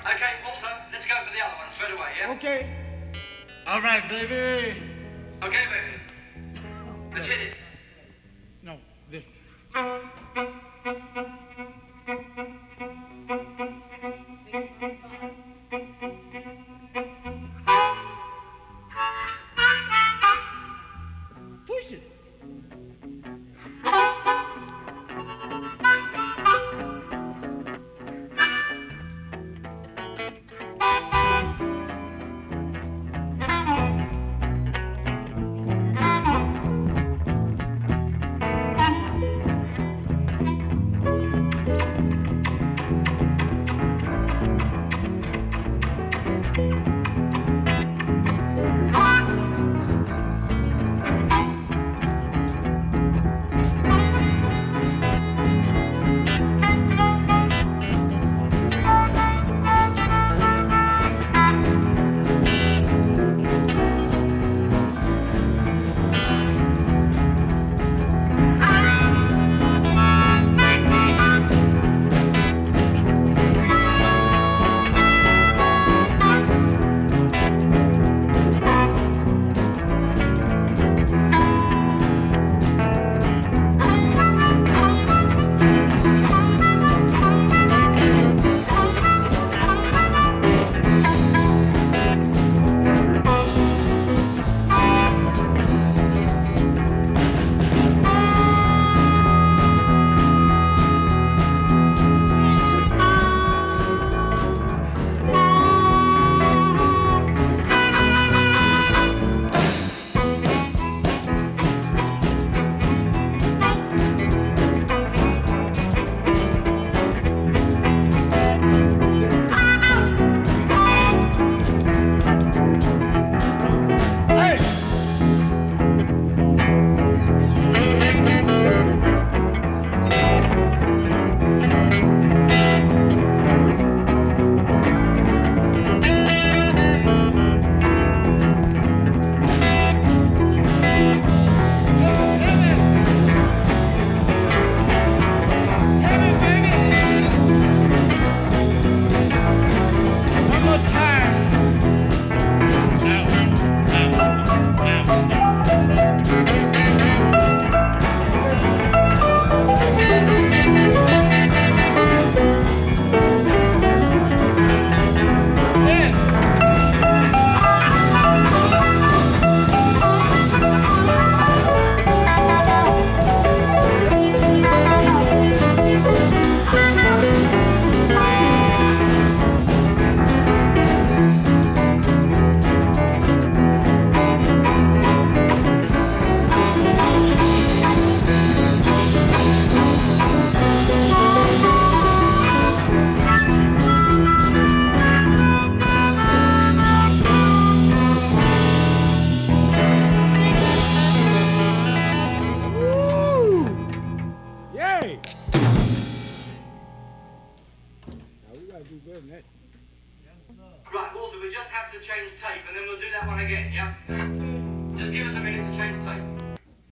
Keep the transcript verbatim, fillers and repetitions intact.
Okay, Walter, let's go for the other one straight away, yeah? Okay. All right, baby. Okay, baby. Let's hit it. No, this. Push it. Right, Walter, we just have to change tape, and then we'll do that one again, yeah? Just give us a minute to change tape.